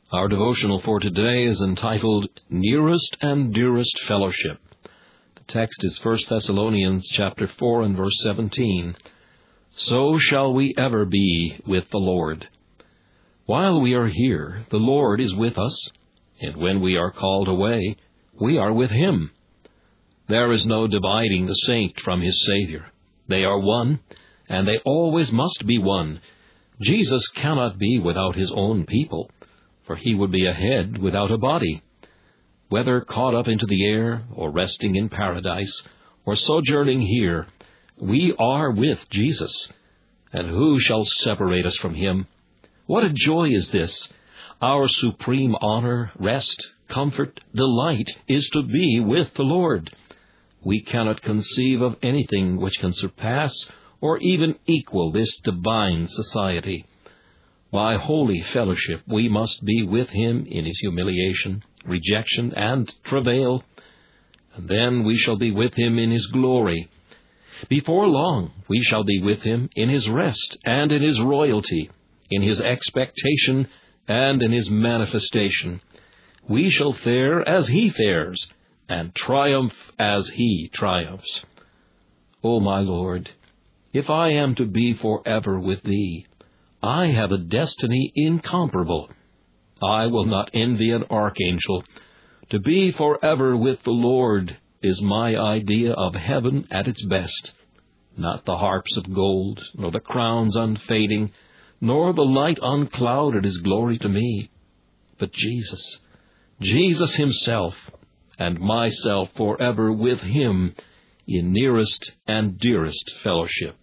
Our devotional for today is entitled, Nearest and Dearest Fellowship. The text is 1 Thessalonians chapter 4 and verse 17. So shall we ever be with the Lord. While we are here, the Lord is with us, and when we are called away, we are with Him. There is no dividing the saint from his Savior. They are one, and they always must be one. Jesus cannot be without His own people, for He would be a head without a body. Whether caught up into the air, or resting in paradise, or sojourning here, we are with Jesus. And who shall separate us from Him? What a joy is this! Our supreme honor, rest, comfort, delight is to be with the Lord. We cannot conceive of anything which can surpass or even equal this divine society. By holy fellowship we must be with Him in His humiliation, rejection, and travail, and then we shall be with Him in His glory. Before long we shall be with Him in His rest and in His royalty, in His expectation and in His manifestation. We shall fare as He fares, and triumph as He triumphs. O my Lord, if I am to be forever with Thee, I have a destiny incomparable. I will not envy an archangel. To be forever with the Lord is my idea of heaven at its best. Not the harps of gold, nor the crowns unfading, nor the light unclouded is glory to me, but Jesus, Jesus Himself, and myself forever with Him in nearest and dearest fellowship.